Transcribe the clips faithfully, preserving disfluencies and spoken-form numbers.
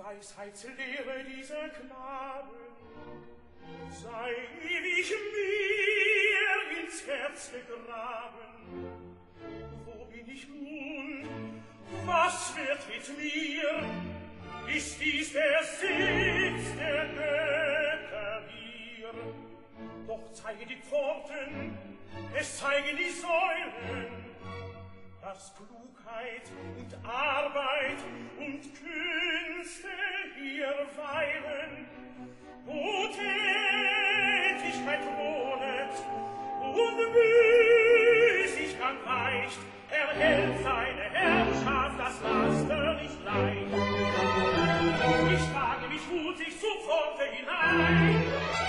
Weisheitslehre dieser Knaben sei ewig mir ins Herz gegraben. Wo bin ich nun? Was wird mit mir? Ist dies der Sitz der Götter hier? Doch zeigen die Pforten, es zeigen die Säulen, dass Klugheit und Arbeit und Künste hier weilen, wo Tätigkeit wohnet und Müßiggang weicht, erhält seine Herrschaft das Laster nicht leicht. Ich wage mich mutig zur Pforte hinein.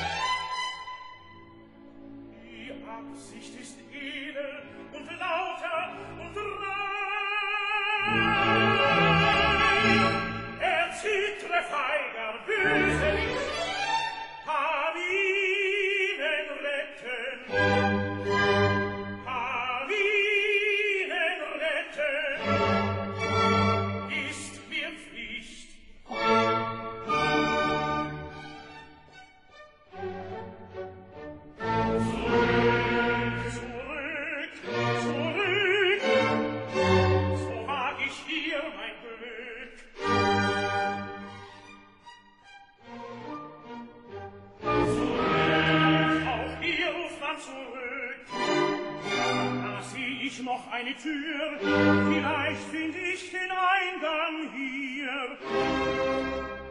Die Absicht ist edel und lauter und rein. Erzittre feiger Bösewicht, kann ihnen retten, kann ihnen retten, ist mir Pflicht. Noch eine Tür, vielleicht find ich den Eingang hier.